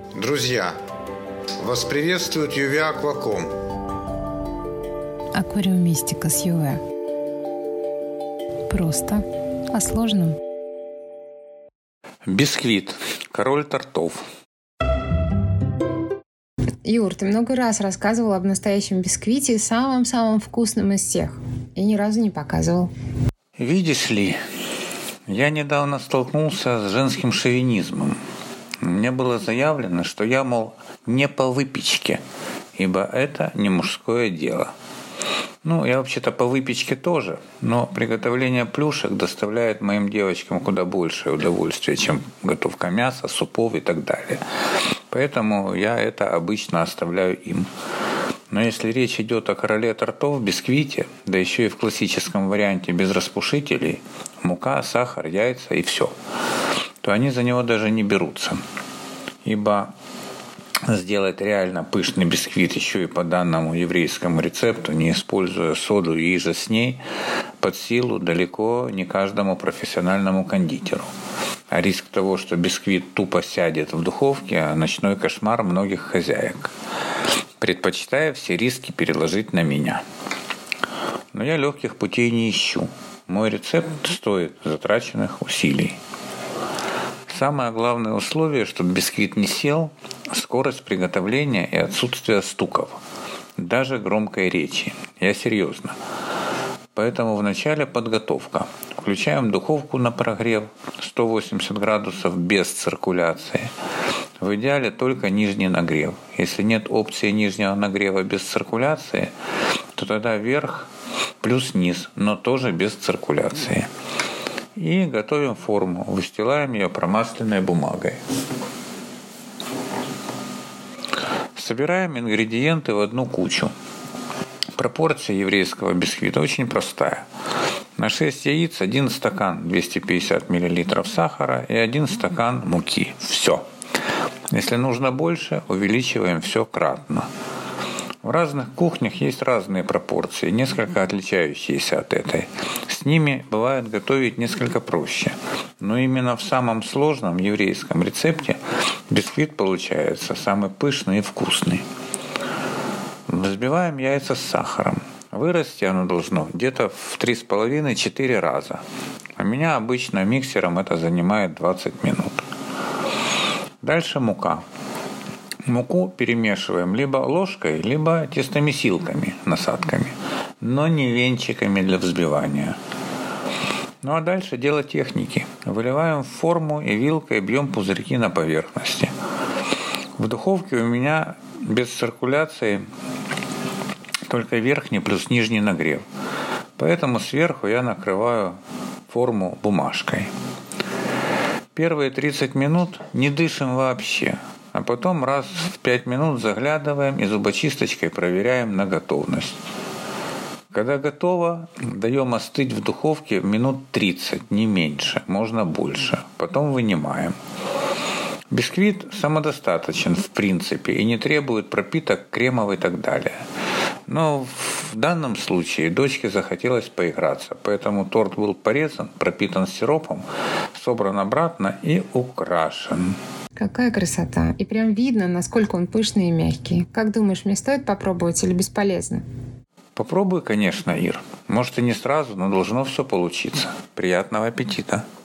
Друзья, вас приветствует Юве Акваком. Аквариумистика с Юве. Просто о сложном. Бисквит. Король тортов. Юр, ты много раз рассказывал об настоящем бисквите, самом-самом вкусном из всех. И ни разу не показывал. Видишь ли, я недавно столкнулся с женским шовинизмом. Мне было заявлено, что я, мол, не по выпечке, ибо это не мужское дело. Я вообще-то по выпечке тоже, но приготовление плюшек доставляет моим девочкам куда большее удовольствие, чем готовка мяса, супов и так далее. Поэтому я это обычно оставляю им. Но если речь идет о короле тортов, бисквите, да еще и в классическом варианте без распушителей, мука, сахар, яйца и все, то они за него даже не берутся. Ибо сделать реально пышный бисквит еще и по данному еврейскому рецепту, не используя соду и иже с ней, под силу далеко не каждому профессиональному кондитеру. А риск того, что бисквит тупо сядет в духовке, ночной кошмар многих хозяек. Предпочитаю все риски переложить на меня. Но я легких путей не ищу. Мой рецепт стоит затраченных усилий. Самое главное условие, чтобы бисквит не сел – скорость приготовления и отсутствие стуков. Даже громкой речи. Я серьезно. Поэтому вначале подготовка. Включаем духовку на прогрев 180 градусов без циркуляции. В идеале только нижний нагрев. Если нет опции нижнего нагрева без циркуляции, то тогда верх плюс низ, но тоже без циркуляции. И готовим форму. Выстилаем ее промасленной бумагой. Собираем ингредиенты в одну кучу. Пропорция еврейского бисквита очень простая. На 6 яиц 1 стакан 250 мл сахара и 1 стакан муки. Все. Если нужно больше, увеличиваем все кратно. В разных кухнях есть разные пропорции, несколько отличающиеся от этой. С ними бывает готовить несколько проще. Но именно в самом сложном еврейском рецепте бисквит получается самый пышный и вкусный. Взбиваем яйца с сахаром. Вырасти оно должно где-то в 3,5-4 раза. У меня обычно миксером это занимает 20 минут. Дальше мука. Муку перемешиваем либо ложкой, либо тестомесилками, насадками, но не венчиками для взбивания. А дальше дело техники. Выливаем в форму и вилкой бьем пузырьки на поверхности. В духовке у меня без циркуляции только верхний плюс нижний нагрев. Поэтому сверху я накрываю форму бумажкой. Первые 30 минут не дышим вообще, а потом раз в 5 минут заглядываем и зубочисточкой проверяем на готовность. Когда готово, даем остыть в духовке минут 30, не меньше, можно больше. Потом вынимаем. Бисквит самодостаточен в принципе и не требует пропиток, кремов и так далее. Но в данном случае дочке захотелось поиграться, поэтому торт был порезан, пропитан сиропом, собран обратно и украшен. Какая красота! И прям видно, насколько он пышный и мягкий. Как думаешь, мне стоит попробовать или бесполезно? Попробуй, конечно, Ир. Может и не сразу, но должно все получиться. Приятного аппетита!